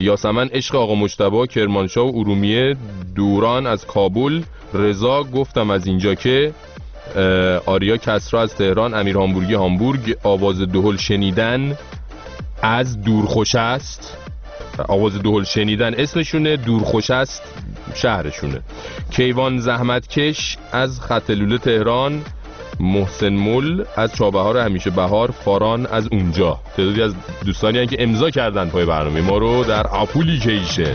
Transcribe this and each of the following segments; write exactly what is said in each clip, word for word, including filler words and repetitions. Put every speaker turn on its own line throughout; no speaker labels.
یاسمن عشق آقا مجتبی، کرمانشاه و ارومیه، دوران از کابل، رضا گفتم از اینجا که، آریا کسرا از تهران، امیر هامبورگی هامبورگ، آواز دهل شنیدن از دورخوش است. آواز دهل شنیدن اسمشونه، دورخوش است شهرشونه. کیوان زحمتکش از خط لوله تهران، محسن مل از چابهار همیشه بهار، فاران از اونجا. تعدادی از دوستانی هستند که امضا کردن پای برنامه ما رو در اپلیکیشن.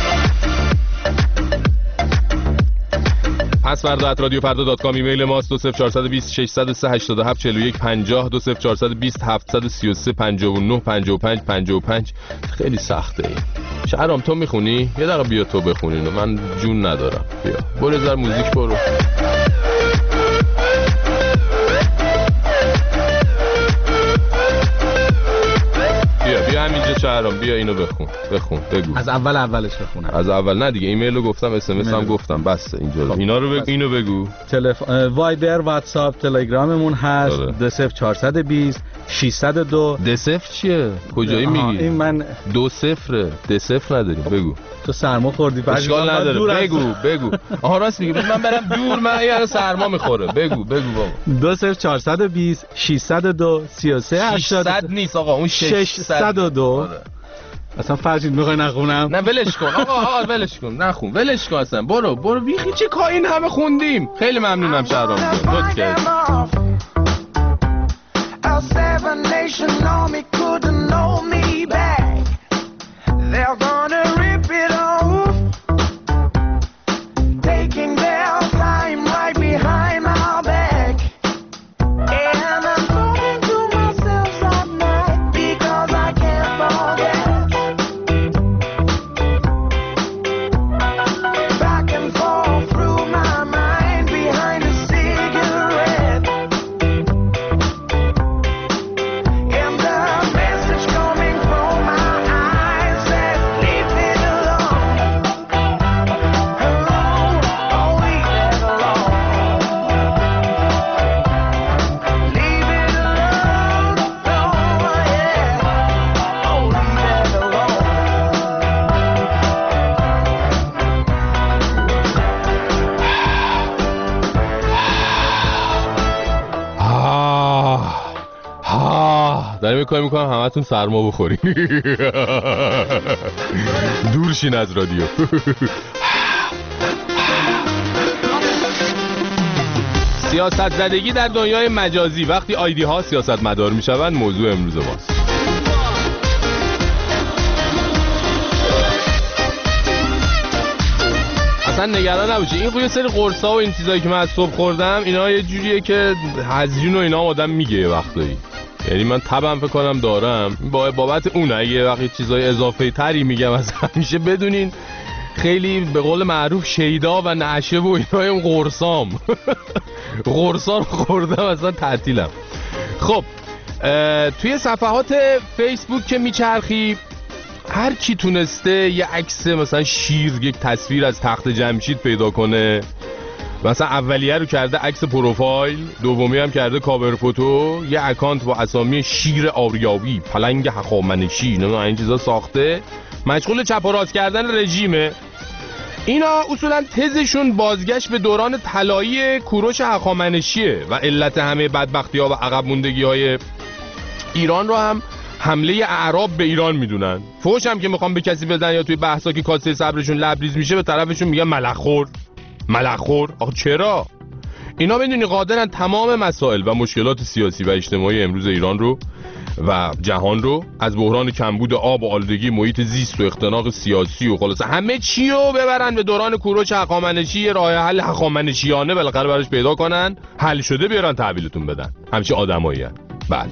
پس فردا ات رادیو فردا دات کام ایمیل ماست. دو صفر چهار دو صفر شش صفر سه هشت هفت چهار یک پنجاه، دو صفر چهار دو صفر هفت سه سه پنجاه و نه پنجاه و پنج پنجاه و پنج. خیلی سخته این. شهرام تو میخونی؟ یه دقیقه بیا تو بخونی، من جون ندارم. بیا برو زر موزیک برو. بیا همینجا شهرام، بیا اینو بخون بخون بگو.
از اول اولش بخونم.
از اول نه دیگه، ایمیل رو گفتم، اس ام اس هم گفتم، بس اینجا رو. اینا رو بگو. اینو بگو.
تلفن، وایبر، واتساپ، تلگراممون هست. دو صفر چهار دو صفر شش صفر دو.
دو صفر چیه؟ کجایی میگی؟
این من
دو صفر دو صفر نداریم. بگو.
تو سرما خوردی؟
اشکال نداره. بگو بگو. آها راست میگی. من برم دور، من یعنی سرما میخوره. بگو بگو بابا.
دو صفر چهار دو صفر شش صفر دو سه سه هشتاد.
ششصد نیست آقا، اون
ششصد و دو. اصلا فرجید میخوای نخونم؟
نه ولش کن آقا، آقا ولش کن، نخون، ولش کن اصلا. برو برو بیخی، چه کاری این همه خوندیم. خیلی ممنونم شهرام جان، لطف کردی. داریم کاری میکنم همتون سرما بخورین. دور شین از رادیو. سیاست زدگی در دنیای مجازی. وقتی آیدی ها سیاست مدار میشوند موضوع امروز ماست. اصلا نگران نباشی، این یه سری قرصا و این چیزایی که من از صبح خوردم اینا یه جوریه که هزیون و اینا آدم میگه یه وقتایی. یعنی من تبم فکر کنم دارم با بابت اون. اگه وقتی چیزای اضافه تری میگم از همیشه بدونین خیلی به قول معروف شیدا و نعشه و اینا اون قرصام قرصا رو خوردم اصلا تعطیلم. خب توی صفحات فیسبوک که میچرخی هر کی تونسته یه عکس مثلا شیر، یک تصویر از تخت جمشید پیدا کنه، مثلا اولیه رو کرده عکس پروفایل، دومی هم کرده کاور فوتو، یه اکانت با اسامی شیر آریاوی، پلنگ هخامنشی، نه این چیزا ساخته، مشغول چپ و راست کردن رژیمه. اینا اصولا تزشون بازگشت به دوران طلایی کوروش هخامنشیه و علت همه بدبختی‌ها و عقب موندگی‌های ایران رو هم حمله اعراب به ایران میدونن. فوش هم که میخوام به کسی بدن یا توی بحثا که کاسه صبرشون لبریز میشه به طرفشون میگن ملخور ملخور. آخه چرا؟ اینا میدونی قادرن تمام مسائل و مشکلات سیاسی و اجتماعی امروز ایران رو و جهان رو، از بحران کمبود آب و آلودگی محیط زیست و اختناق سیاسی و خلاصه همه چی رو ببرن به دوران کوروش هخامنشی، یه راه حل هخامنشیانه بالاخره براش پیدا کنن، حل شده بیارن تحویلتون بدن. همچین آدمایی هستن. بله.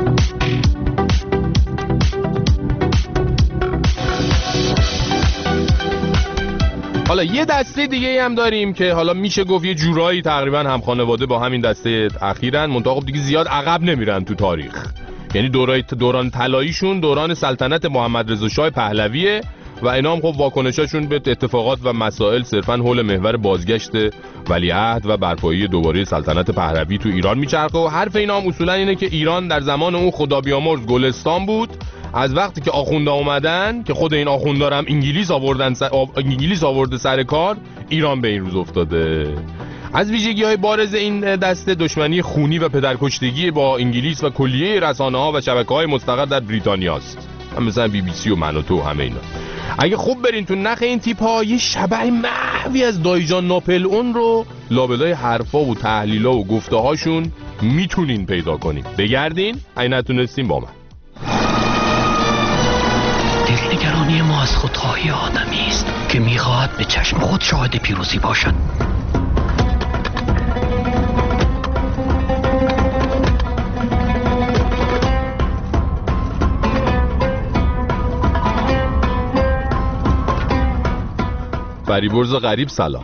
حالا یه دسته دیگه هم داریم که حالا میشه گفت یه جورایی تقریبا هم خانواده با همین دسته اخیرن، منتها خب دیگه زیاد عقب نمیرن تو تاریخ. یعنی دورای دوران طلاییشون دوران سلطنت محمد رضا شاه پهلویه و اینا هم خب واکنشاشون به اتفاقات و مسائل صرفاً حول محور بازگشت ولیعهد و برپایی دوباره سلطنت پهلوی تو ایران میچرخه و حرف اینا هم اصولاً اینه که ایران در زمان اون خدا بیامرز گلستان بود، از وقتی که آخوندا اومدن که خود این آخوندارم انگلیس آوردن سر... انگلیس آورده سر کار، ایران به این روز افتاده. از ویژگی‌های بارز این دسته دشمنی خونی و پدرکشتگی با انگلیس و کلیه رسانه‌ها و شبکه‌های مستقر در بریتانیاست، مثلا بی بی سی و من و تو همه اینا. اگه خوب برین تو نخ این تیپ‌ها یه شبح محوی از دایجان ناپل اون رو لابلای حرفا و تحلیلا و گفته‌هاشون میتونین پیدا کنین. بگردین، اگه نتونستین با من.
دلنگرانی ما از خودخواهی آدمی است که میخواهد به چشم خود شاهد پیروزی باشد.
فریبرز غریب سلام.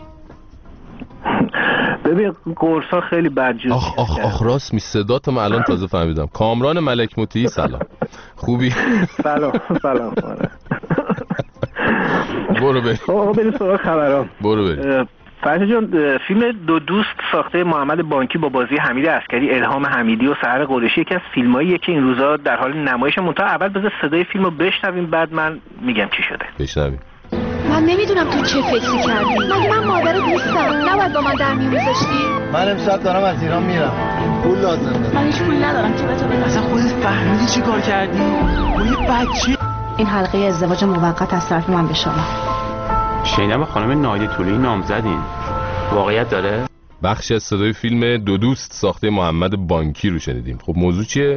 ببین قرصا خیلی بدجوری.
آخ آخ آخ راست می صداتو من الان تازه فهمیدم. کامران ملک مطیعی سلام. خوبی؟
سلام سلام.
برو بریم.
آقا بریم سراغ خبرام.
برو بریم.
فرشاد جان، فیلم دو دوست ساخته محمد بانکی با بازی حمید عسکری، الهام حمیدی و سحر قریشی یکی از فیلماییه که این روزا در حال نمایش. منتها اول بذار صدای فیلمو بشنویم بعد من میگم چی شده.
بشنویم.
من نمیدونم تو چه فکری کردی. مگه من مادر دوستم نباید با من در میون میذاشتی؟
من امشب دارم از ایران میرم، پول لازم دارم.
من هیچ پول ندارم که به تو بدم.
اصلا خودت فهمیدی چی کار کردی؟ با یه بچه.
این حلقه ازدواج موقت از طرف من به شما.
شنیدم با خانم نایله طلویی نامزدین، واقعیت داره؟
بخش از صدای فیلم دو دوست ساخته محمد بانکی رو شنیدیم. خب موضوع چیه؟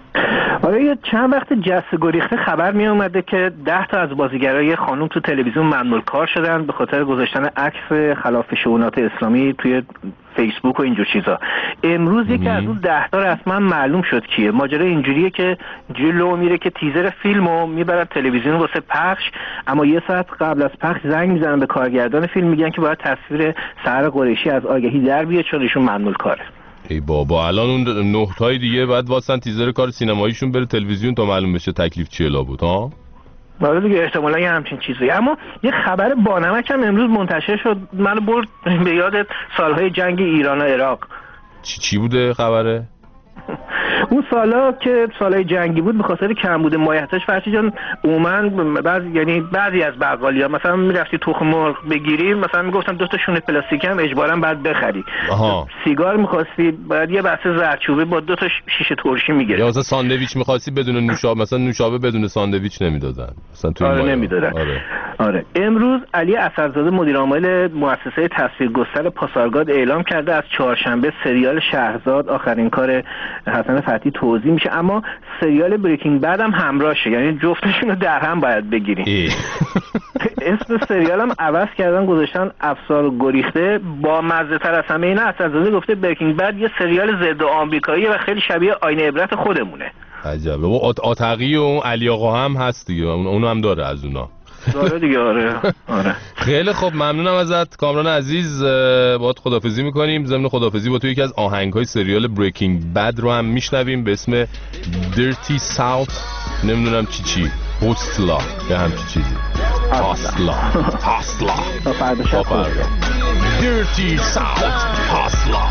آره یه چند وقت جسته گریخته خبر می اومده که ده تا از بازیگرای خانم تو تلویزیون ممنوع کار شدن به خاطر گذاشتن عکس خلاف شؤونات اسلامی توی فیسبوک و اینجور چیزا. امروز یکی از اون ده تا رسما معلوم شد کیه. ماجرا اینجوریه که جلو میره که تیزر فیلمو میبرن تلویزیون واسه پخش، اما یه ساعت قبل از پخش زنگ میزنن به کارگردان فیلم، میگن که باید تصویر سحر قریشی از آگهی در بیاد چون ایشون ممنوع کاره.
ای بابا الان اون نه تای دیگه بعد واسن تیزر کار سینماییشون بره تلویزیون تا معلوم بشه تکلیف چیه لابد ها.
آره دیگه احتمالاً یه همچین چیزی. اما یه خبر بانمک هم امروز منتشر شد، منو برد به یاد سالهای جنگ ایران و عراق.
چی چی بوده خبره؟
اون سالا که سالهای جنگی بود به خاطر کمبود مایحتاج فرشی جان عموما بعضی یعنی بعضی از بقالیا مثلا میرفتی تخم مرغ بگیری مثلا میگفتن دو تا شونه پلاستیکی هم اجباراً بعد بخری.
آها.
سیگار می‌خواستی بعد یه بسته زردچوبه با دو تا شیشه ترشی می‌گرفتی.
یا مثلا ساندویچ می‌خواستی بدون نوشابه مثلا نوشابه بدون ساندویچ نمیدادن. مثلا توی
آره نمیدادن.
آره.
آره امروز علی اثرزاده مدیر عامل مؤسسه تصویرگستر پاسارگاد اعلام کرده از چهارشنبه سریال شهرزاد آخرین کار حسن فتحی توزیع میشه، اما سریال بریکینگ بد هم همراهشه، یعنی جفتشون رو در هم باید بگیریم. اسم سریال هم عوض کردن گذاشتن افسار گریخته. با مزه تر از همه اینا اثرزاده گفته بریکینگ بد یه سریال ضد آمریکاییه و خیلی شبیه آینه عبرت خودمونه.
عجبه. و آتقی و علی آقا هم هست دیگه، اونو هم داره از اونا.
داره دیگه. آره آره.
خیلی خب ممنونم ازت کامران عزیز. باهات خداحافظی میکنیم. ضمن خداحافظی با تو یکی از آهنگ‌های سریال بریکینگ بد رو هم میشنویم به اسم دیرتی ساوت، نمیدونم چی چی هاستلا یا هم چی چیزی هاستلا هاستلا
تا فردا شب
دیرتی ساوت هاستلا.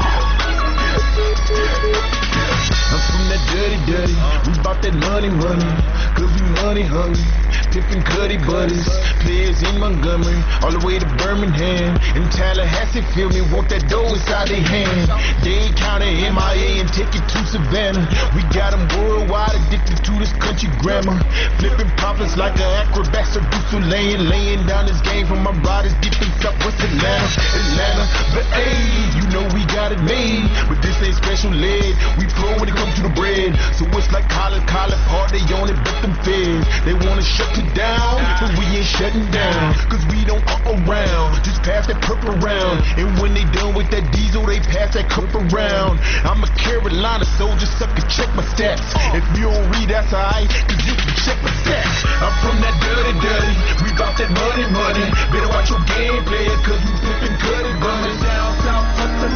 I'm from that dirty, dirty. We bout that money, money. Cause we money hungry. Pippin' Cuddy buddies. Players in Montgomery. All the way to Birmingham. In Tallahassee, feel me? Want that dough inside their hand. Dade County, M I A, and take it to Savannah. We got them worldwide addicted to this country grammar. Flipping poplars like an acrobat. Seducer laying, laying down this game for my riders deep in Southwest Atlanta. Atlanta. But hey, you know we got it made. But this ain't special lead. We pro when it comes to the bread. So it's like college, college hard, they on it, but them feds. They wanna shut it down, but we ain't shutting down. Cause we don't up around, just pass that purple around. And when they done with that diesel, they pass that cup around. I'm a Carolina soldier, sucker, check my stats. If you don't read, that's alright, cause you can check my stats. I'm from that dirty, dirty, we bout that money, money. Better watch your game player, cause we flipping cutty bunnies. Down south, fuck the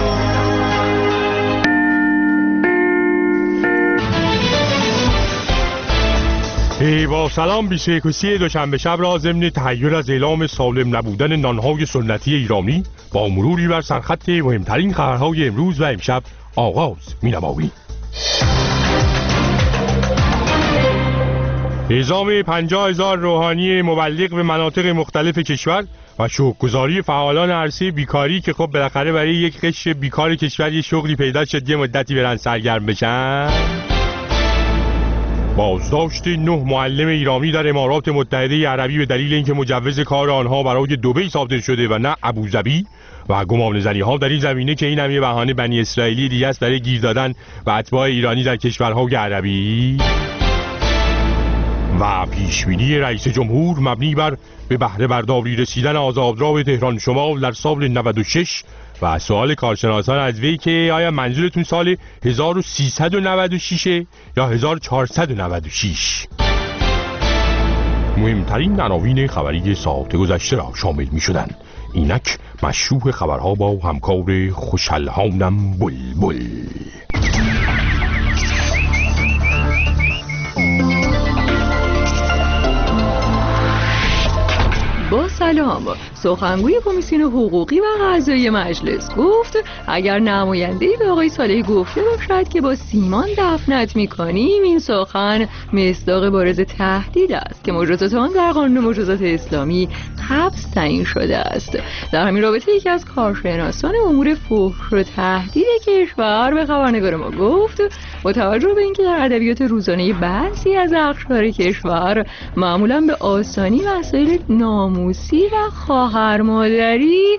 با سلام بیست و یک دوشنبه شب را ضمن تحیر از اعلام سالم نبودن نانهای سنتی ایرانی با مروری بر سرخط مهمترین خبرهای امروز و امشب آغاز می‌نماییم. اعزام پنجاه هزار روحانی مبلغ به مناطق مختلف کشور و شکرگزاری فعالان عرصه بیکاری که خب بالاخره برای یک قشر بیکار کشور یه شغلی پیدا شد یه مدتی برن سرگرم بشن. بازداشت نه معلم ایرانی در امارات متحده عربی به دلیل اینکه مجوز کار آنها برای دبی صادر شده و نه ابوظبی و گمان زنی ها در این زمینه که این هم یه بهانه بنی اسرائیلی دیگه است برای گیر دادن و اتباع ایرانی در کشورهای عربی. و پیشبینی رئیس جمهور مبنی بر به بهره برداری رسیدن آزادراه تهران شمال در سال نود و شش و سوال کارشناسان از وی که آیا منظورتون سال هزار و سیصد و نود و شش یا هزار و چهارصد و نود و شش؟ مهمترین عناوین خبری ساعت گذشته را شامل می شدن. اینک مشروع خبرها با همکار خوش‌الحانم بلبل.
با سلام، سخنگوی کمیسیون حقوقی و قضایی مجلس گفت اگر نماینده‌ای به آقای صالحی گفته باشد که با سیمان دفنت می‌کنیم، این سخن مصداق بارز تهدید است که مجازات آن در قانون مجازات اسلامی حبس تعیین شده است. در همین رابطه یکی از کارشناسان امور فحش و تهدید کشور به خبرنگار ما گفت با توجه به اینکه در ادبیات روزانه بعضی از اقشار کشور معمولاً به آسانی مسائل ناموسی و خواهر مادری،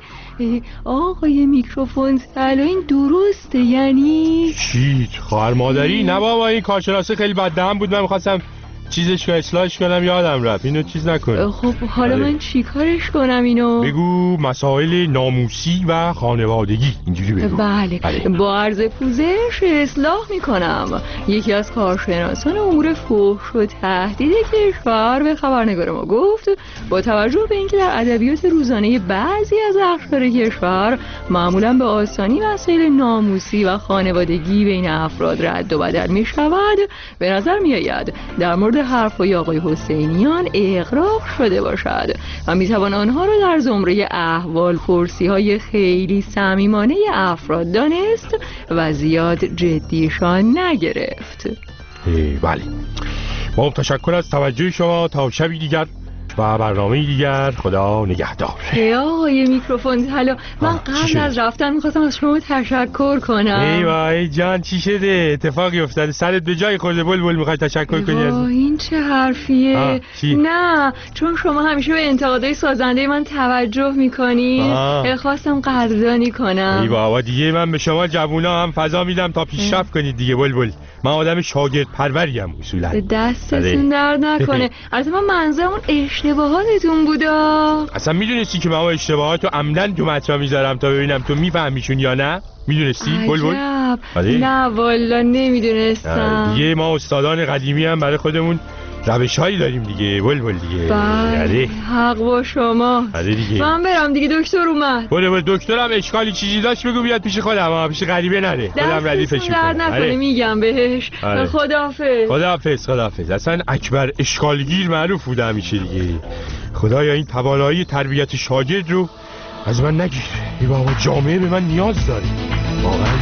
آقای میکروفون طلا این درسته؟ یعنی
چی؟ خواهر مادری؟ نه بابا، این کارشناسه خیلی بددهن بود، من می‌خواستم چیزش که اصلاحش کنم یادم رفت. اینو چیز نکن.
خب حالا من چی کارش کنم اینو؟
بگو مسائل ناموسی و خانوادگی، اینجوری بگو.
بله, بله. با عرض پوزش اصلاح میکنم. یکی از کارشناسان امور فحش و تهدید کشور به خبرنگار ما گفت با توجه به اینکه در ادبیات روزانه بعضی از اقشار کشور معمولا به آسانی مسائل ناموسی و خانوادگی بین افراد رد و بدل میشود، به نظر میآید در مورد حرفای آقای حسینیان اغراق شده باشد و میتوان آنها را در زمره احوال پرسی های خیلی صمیمانه افراد دانست و زیاد جدیشان نگرفت.
بله، با تشکر از توجه شما. تا شبی دیگر و برنامه دیگر، خدا نگهدار.
ای آقای میکروفون طلا، من قبل از رفتن میخواستم از شما تشکر کنم.
ای وای جان، چی شده؟ اتفاقی افتاده؟ سرت به جای خورده بلبل، میخوای تشکر کنی از
این چه حرفیه؟ نه، چون شما همیشه به انتقادهای سازنده من توجه میکنی، خواستم قدردانی کنم.
ای بابا دیگه، من به شما جوونا هم فضا میدم تا پیشرفت کنید دیگه بلبل. من آدم شاگرد پروریم اصولا.
دستتون درد نکنه. البته من منظورم اشتباهاتتون بودا.
اصلا میدونستی که من اون اشتباهاتو عمدن تو مطرح میذارم تا ببینم تو میفهمیشون یا نه؟ میدونستی بلبل؟
نه والا نمیدونستم.
دیگه ما استادان قدیمی هم برای خودمون روش هایی داریم دیگه بلبل دیگه.
بله حق با شما. من برم دیگه، دکتر اومد.
بله دکترم اشکالی چیزی داشت بگو بیاد پیش خودم، پیش غریبه نره. خودم ردیفش
میکنم. درد نکنه میگم بهش. خداحافظ.
خداحافظ خداحافظ. اصلا اکبر اشکالگیر معروف بوده همیشه دیگه. خدایا این توانایی تربیت شاگرد رو از من نگیر. ای بابا، جامعه به من نیاز داره واقعا.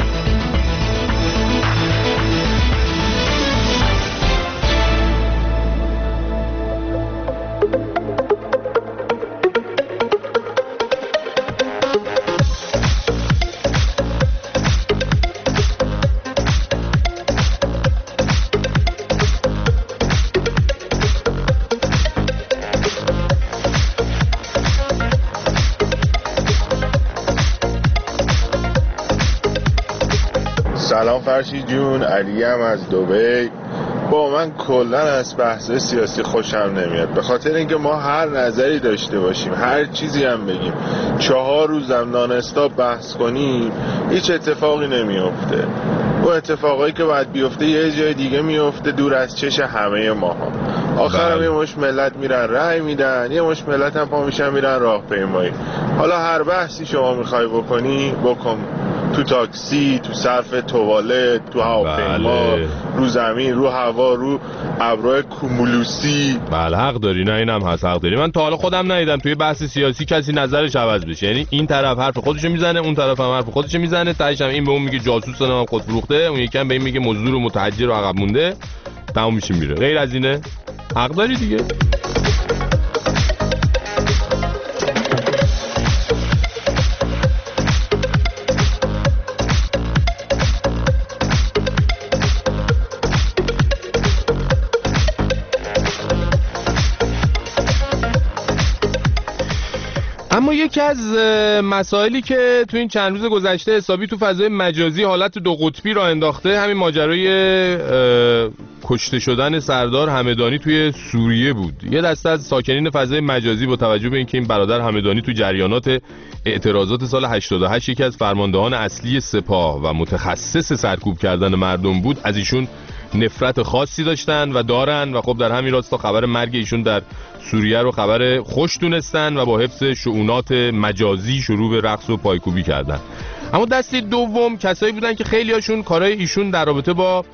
سلام فرشید جون، علی هم از دبی. با من کلن از بحث سیاسی خوشم نمیاد، به خاطر اینکه ما هر نظری داشته باشیم، هر چیزی هم بگیم، چهار روزم نان استاپ بحث کنیم، هیچ اتفاقی نمیفته. اون اتفاقایی که باید بیفته یه جای دیگه میفته، دور از چش همه ماها. آخرم یه مش ملت میرن رای میدن، یه مش ملت هم پا میشن میرن راهپیمایی. حالا هر بحثی شما میخوای بکنی بکن، تو تاکسی، تو صرف توالت، تو هواپیما، بله. رو زمین، رو هوا، رو ابرهای کومولوسی.
بله حق داری، نه اینم هست، حق داری. من تا حالا خودم ندیدم توی بحث سیاسی کسی نظرش عوض بشه، یعنی این طرف حرف خودشو میزنه، اون طرف هم حرف خودشو میزنه، تهش هم این به اون میگه جاسوس، نام خود فروخته، اون یکی هم به این میگه مزدور و متحجر و عقب مونده، تموم میشه میره. غیر از اینه حق داری دیگه. اما یکی از مسائلی که تو این چند روز گذشته حسابی تو فضای مجازی حالت دو قطبی را انداخته همین ماجرای کشته شدن سردار همدانی توی سوریه بود. یه دسته از ساکنین فضای مجازی با توجه به اینکه این برادر همدانی تو جریانات اعتراضات سال هشتاد و هشت یکی از فرماندهان اصلی سپاه و متخصص سرکوب کردن مردم بود، از ایشون نفرت خاصی داشتن و دارن و خب در همین راستا خبر مرگ ایشون در سوریه رو خبر خوش دونستن و با حفظ شؤونات مجازی شروع به رقص و پایکوبی کردن. اما دسته دوم کسایی بودن که خیلی هاشون کارهای ایشون در رابطه با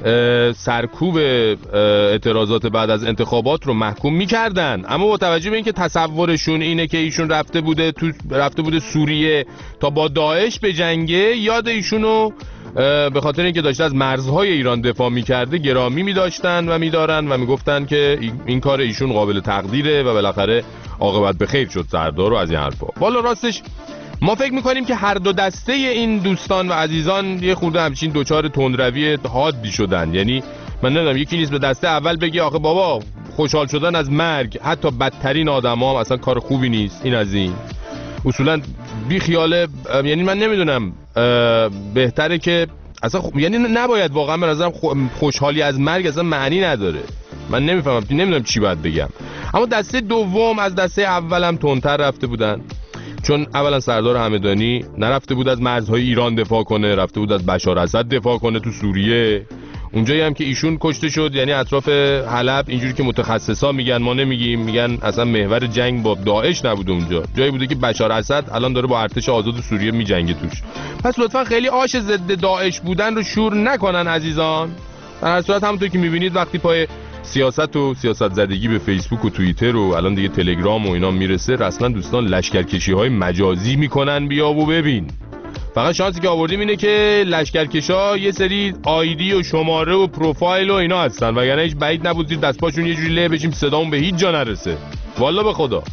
سرکوب اعتراضات بعد از انتخابات رو محکوم می‌کردن، اما با توجه به اینکه تصورشون اینه که ایشون رفته بوده تو رفته بوده سوریه تا با داعش بجنگه، یاد ایشونو به خاطر اینکه داشته از مرزهای ایران دفاع می‌کرده گرامی می‌داشتن و می‌دارن و میگفتن که این کار ایشون قابل تقدیره و بالاخره عاقبت به خیر شد سردار و از این حرفا. والا راستش ما فکر میکنیم که هر دو دسته این دوستان و عزیزان یه خورده همچین دوچار تندروی حادی شدن. یعنی من نمیدونم یکی نیست به دسته اول بگه آخه بابا خوشحال شدن از مرگ حتی بدترین آدما اصلا کار خوبی نیست، این از این اصولا بی خیاله. یعنی من نمیدونم بهتره که اصلا خ... یعنی نباید واقعا من ازم خوشحالی از مرگ اصلا معنی نداره. من نمیفهمم نمیدونم چی باید بگم. اما دسته دوم از دسته اولم تندتر رفته بودن، چون اولا سردار همدانی نرفته بود از مرزهای ایران دفاع کنه، رفته بود از بشار اسد دفاع کنه تو سوریه. اونجایی هم که ایشون کشته شد یعنی اطراف حلب، اینجوری که متخصصا میگن ما نمیگیم، میگن اصلا محور جنگ با داعش نبود اونجا، جایی بوده که بشار اسد الان داره با ارتش آزاد سوریه میجنگه توش. پس لطفا خیلی آش ضد داعش بودن رو شور نکنن عزیزان. در هر صورت همونطور که میبینید وقتی پای سیاست و سیاست زدگی به فیسبوک و توییتر و الان دیگه تلگرام و اینا میرسه، رسما دوستان لشکرکشی های مجازی میکنن بیا و ببین. فقط شانسی که آوردیم اینه که لشکرکشا یه سری آیدی و شماره و پروفایل و اینا هستن، وگرنه هیچ بعید نبود زیر دست پاشون یه جوری له بشیم صدامون به هیچ جا نرسه. والله به خدا.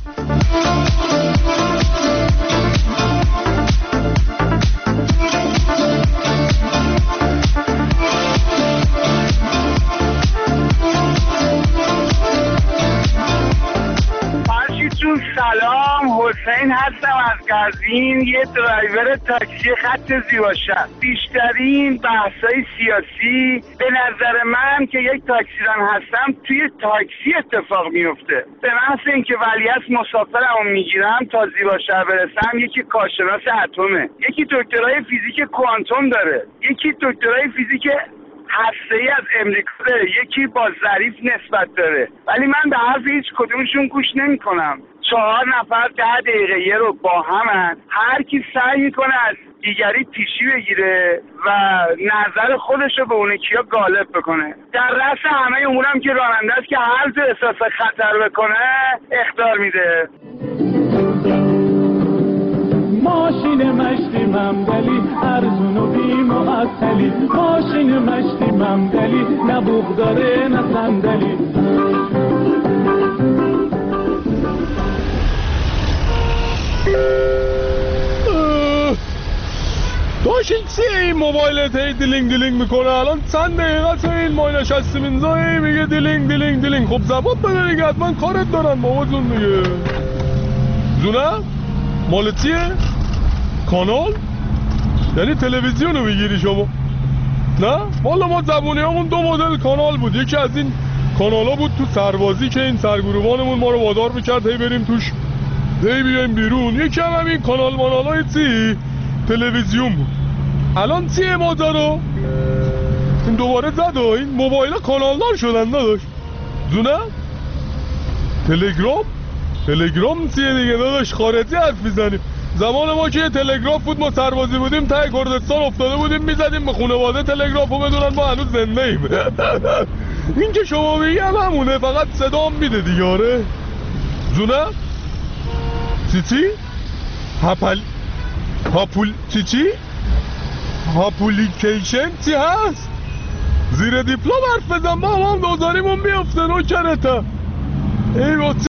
سلام، حسین هستم از قزوین، یه درایور تاکسی خط زیباشهر. بیشترین بحثای سیاسی به نظر من که یک تاکسیران هستم توی تاکسی اتفاق میفته. به محض اینکه ولیعصر مسافرمو میگیرم تا زیباشهر برسم، یکی کارشناس اتمه، یکی دکترای فیزیک کوانتوم داره، یکی دکترای فیزیک هسته‌ای از امریکا داره، یکی با ظریف نسبت داره، ولی من به حرف هیچ کدومشون گوش نمی‌کنم. چهار نفر ده دقیقه یه رو با همن، هر کی سعی میکنه از دیگری پیشی بگیره و نظر خودش رو به اون کیا غالب بکنه. در رأس همه امورم که راننده است که هر جا احساس خطر بکنه اخطار میده.
ماشین مشتی ممدلی ارزون و بی معطلی، ماشین مشتی ممدلی نه بوق داره نه صندلی.
داشت این چیه این موبایلت هی دیلینگ دیلینگ میکنه؟ الان چند دقیقه این ما نشستیم اینجا هی میگه دیلینگ دیلینگ دیلینگ. خب زبان بده دیگه، حتما کارت دارن بابا جون دیگه. زونه؟ مال چیه؟ کانال؟ یعنی تلویزیون رو میگیری شما؟ نه؟ والا ما زبونی همون دو مدل کانال بود. یکی از این کانال ها بود تو سربازی که این سرگروهانمون ما رو وادار میکرد هی بریم توش هی بیایم بیرون. یکی هم همین کانال مانال های چی؟ تلویزیون بود. الان چیه ماجرا؟ این دوباره زد و این موبایل ها کانالدار شدن نداشت. زونه؟ تلگرام؟ تلگرام چیه دیگه داداش؟ خارجی حرف میزنیم. زمان ما که تلگراف بود ما سربازی بودیم ته کردستان افتاده بودیم میزدیم به خانواده تلگرافو بدونن ما هنوز زنده ایم. این که شما میگی هم همونه، فقط صدام میده دیگه. آره زونه؟ چی چی؟ هپل هاپول چی چی؟ هاپولیکیشن چی هست؟
زیر دیپلم حرف بزن با هم دوزاریمون بیفته نوکرته. ای